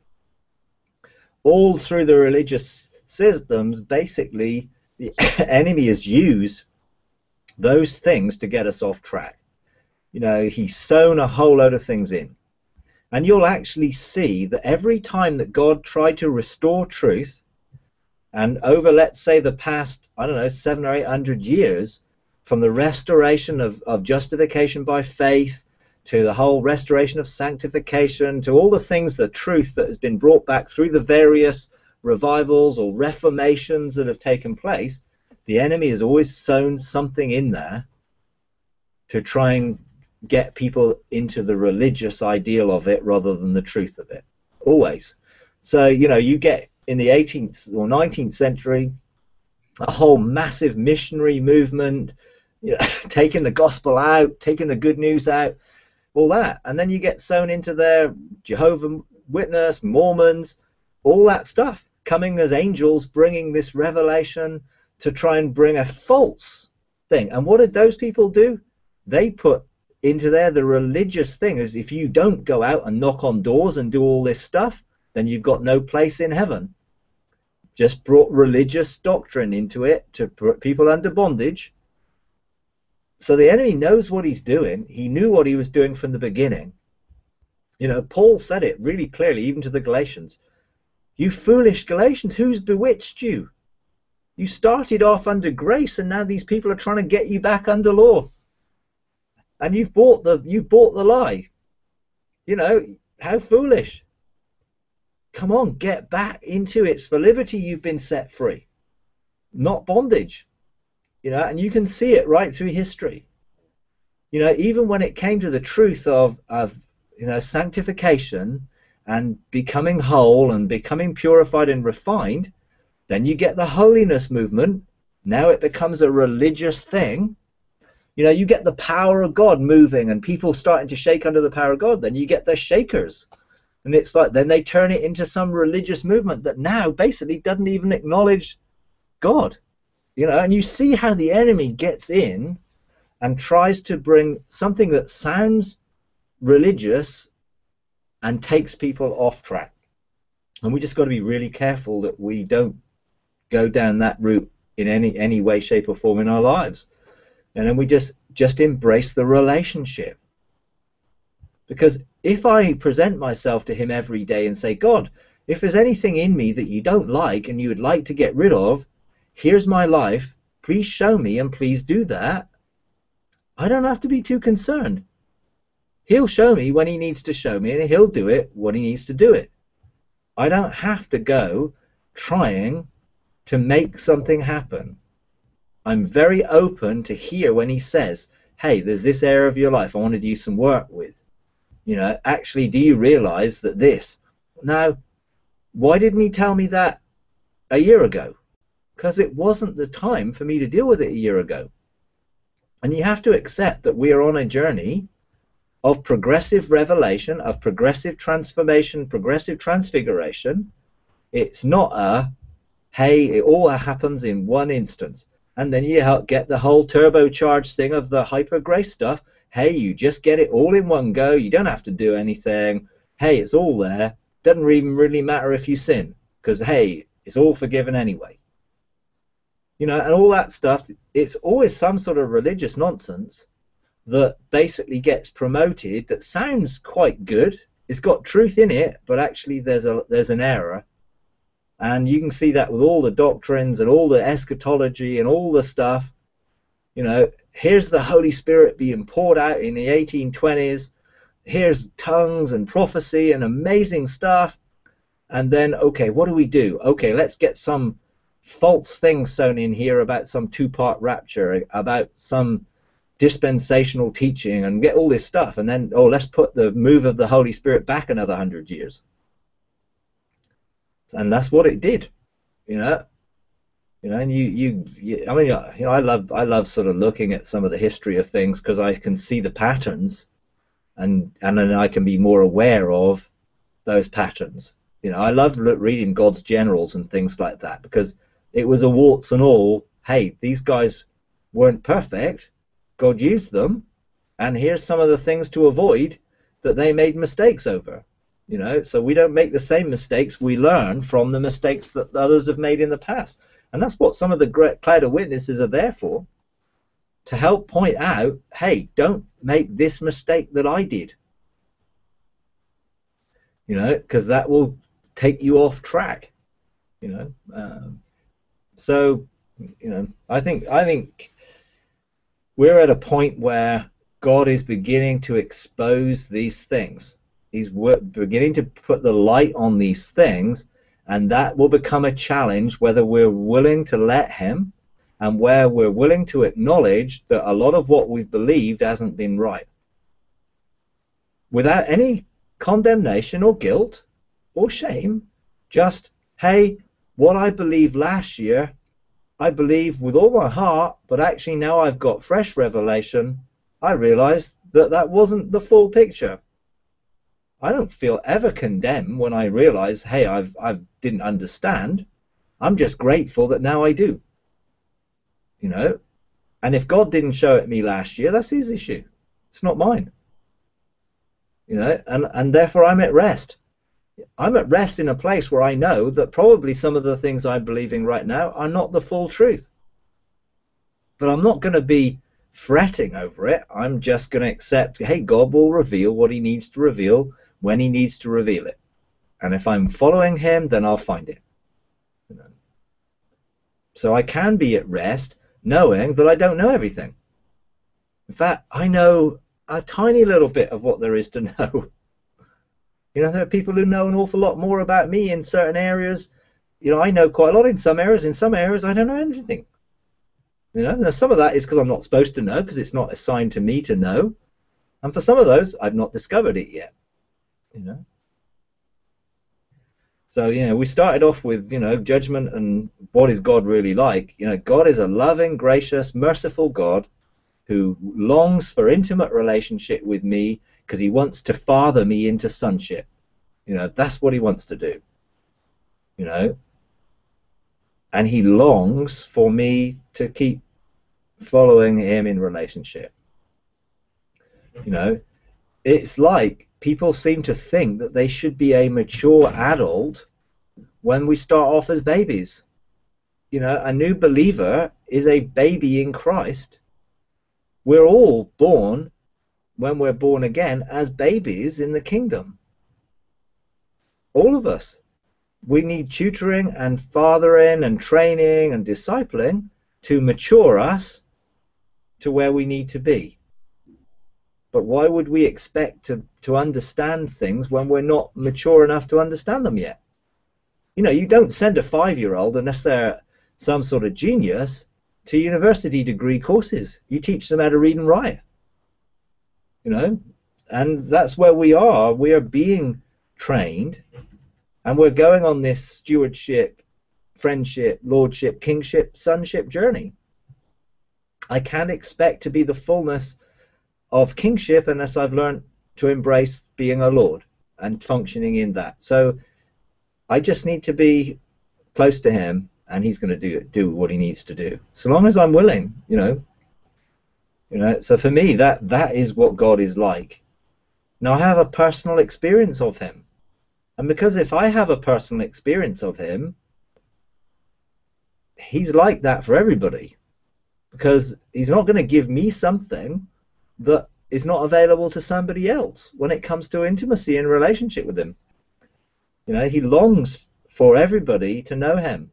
All through the religious systems, basically, the enemy has used those things to get us off track. You know, he's sown a whole load of things in. And you'll actually see that every time that God tried to restore truth, and over, let's say, the past, I don't know, seven or eight hundred years, from the restoration of, of justification by faith, to the whole restoration of sanctification, to all the things, the truth that has been brought back through the various revivals or reformations that have taken place, the enemy has always sown something in there to try and get people into the religious ideal of it rather than the truth of it. Always. So, you know, you get in the eighteenth or nineteenth century a whole massive missionary movement, you know, taking the gospel out, taking the good news out, all that. And then you get sown into their Jehovah's Witness, Mormons, all that stuff, coming as angels, bringing this revelation to try and bring a false thing. And what did those people do? They put into there the religious thing, is if you don't go out and knock on doors and do all this stuff, then you've got no place in heaven. Just brought religious doctrine into it to put people under bondage. So the enemy knows what he's doing. He knew what he was doing from the beginning. You know, Paul said it really clearly, even to the Galatians. You foolish Galatians, who's bewitched you? You started off under grace, and now these people are trying to get you back under law. And you've bought the you bought the lie. You know, how foolish. Come on, get back into it. It's for liberty you've been set free, not bondage. You know, and you can see it right through history. You know, even when it came to the truth of, of you know, sanctification and becoming whole and becoming purified and refined, then you get the holiness movement. Now it becomes a religious thing. You know, you get the power of God moving and people starting to shake under the power of God. Then you get the shakers. And it's like, then they turn it into some religious movement that now basically doesn't even acknowledge God. You know, and you see how the enemy gets in and tries to bring something that sounds religious and takes people off track. And we just got to be really careful that we don't go down that route in any any way, shape, or form in our lives. And then we just just embrace the relationship. Because if I present myself to him every day and say, God, if there's anything in me that you don't like and you would like to get rid of, here's my life, please show me and please do that, I don't have to be too concerned. He'll show me when he needs to show me, and he'll do it when he needs to do it. I don't have to go trying to make something happen. I'm very open to hear when he says, hey, there's this area of your life I want to do some work with. You know, actually, do you realize that this? Now, why didn't he tell me that a year ago? Because it wasn't the time for me to deal with it a year ago. And you have to accept that we are on a journey of progressive revelation, of progressive transformation, progressive transfiguration. It's not a, hey, it all happens in one instance. And then you get the whole turbocharged thing of the hyper grace stuff. Hey, you just get it all in one go. You don't have to do anything. Hey, it's all there. Doesn't even really matter if you sin, because, hey, it's all forgiven anyway. You know, and all that stuff, it's always some sort of religious nonsense that basically gets promoted that sounds quite good. It's got truth in it, but actually there's a there's an error. And you can see that with all the doctrines and all the eschatology and all the stuff. You know, here's the Holy Spirit being poured out in the eighteen twenties. Here's tongues and prophecy and amazing stuff. And then, okay, what do we do? Okay, let's get some false thing sewn in here about some two-part rapture, about some dispensational teaching, and get all this stuff. And then, oh, let's put the move of the Holy Spirit back another hundred years. And that's what it did, you know. You know, and you, you, you I mean, you know, I love, I love sort of looking at some of the history of things because I can see the patterns, and and then I can be more aware of those patterns. You know, I loved reading God's Generals and things like that because it was a warts and all. Hey, these guys weren't perfect. God used them, and here's some of the things to avoid that they made mistakes over. You know, so we don't make the same mistakes. We learn from the mistakes that others have made in the past. And that's what some of the great cloud of witnesses are there for, to help point out, hey, don't make this mistake that I did. You know, because that will take you off track. You know, um, so, you know, I think, I think we're at a point where God is beginning to expose these things. He's beginning to put the light on these things, and that will become a challenge whether we're willing to let him and where we're willing to acknowledge that a lot of what we've believed hasn't been right. Without any condemnation or guilt or shame, just, hey, what I believed last year, I believe with all my heart, but actually now I've got fresh revelation, I realized that that wasn't the full picture. I don't feel ever condemned when I realize, hey, I've I've didn't understand. I'm just grateful that now I do. You know, and if God didn't show it me last year, that's his issue. It's not mine. You know, and and therefore I'm at rest. I'm at rest in a place where I know that probably some of the things I'm believing right now are not the full truth. But I'm not going to be fretting over it. I'm just going to accept, hey, God will reveal what he needs to reveal when he needs to reveal it. And if I'm following him, then I'll find it. You know? So I can be at rest knowing that I don't know everything. In fact, I know a tiny little bit of what there is to know. You know, there are people who know an awful lot more about me in certain areas. You know, I know quite a lot in some areas. In some areas, I don't know anything. You know, now some of that is because I'm not supposed to know, because it's not assigned to me to know. And for some of those, I've not discovered it yet. You know. So, you know, we started off with, you know, judgment and what is God really like. You know, God is a loving, gracious, merciful God who longs for intimate relationship with me because he wants to father me into sonship. You know, that's what he wants to do. You know. And he longs for me to keep following him in relationship. You know, it's like people seem to think that they should be a mature adult when we start off as babies. You know, a new believer is a baby in Christ. We're all born, when we're born again, as babies in the kingdom. All of us. We need tutoring and fathering and training and discipling to mature us to where we need to be. But why would we expect to, to understand things when we're not mature enough to understand them yet? You know, you don't send a five-year-old, unless they're some sort of genius, to university degree courses. You teach them how to read and write. You know, and that's where we are. We are being trained. And we're going on this stewardship, friendship, lordship, kingship, sonship journey. I can't expect to be the fullness of kingship unless I've learned to embrace being a lord and functioning in that. So I just need to be close to him, and he's going to do do what he needs to do, so long as I'm willing, you know. You know. So for me, that that is what God is like. Now I have a personal experience of him, and because if I have a personal experience of him, he's like that for everybody, because he's not going to give me something that is not available to somebody else when it comes to intimacy and relationship with him. You know, he longs for everybody to know him.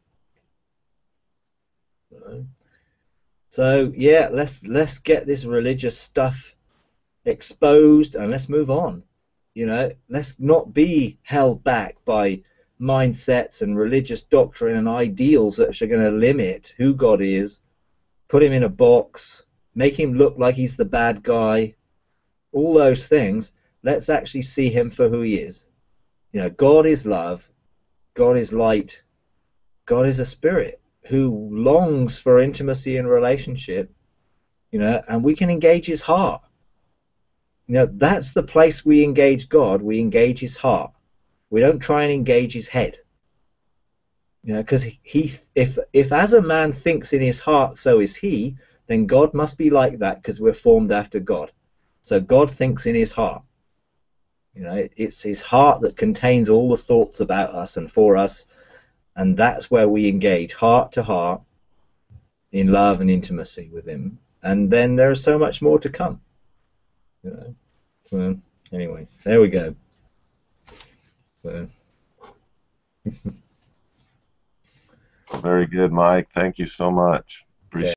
So yeah, let's let's get this religious stuff exposed and let's move on. You know, let's not be held back by mindsets and religious doctrine and ideals that are going to limit who God is, put him in a box, make him look like he's the bad guy, all those things. Let's actually see him for who he is. You know, God is love, God is light, God is a spirit who longs for intimacy and relationship, you know, and we can engage his heart. You know, that's the place we engage God. We engage his heart. We don't try and engage his head. You know, because he, if if as a man thinks in his heart, so is he, then God must be like that, because we're formed after God. So God thinks in his heart. You know, it's his heart that contains all the thoughts about us and for us, and that's where we engage heart to heart in love and intimacy with him. And then there's so much more to come. You know. Well, anyway, there we go. So. Very good, Mike. Thank you so much. Appreciate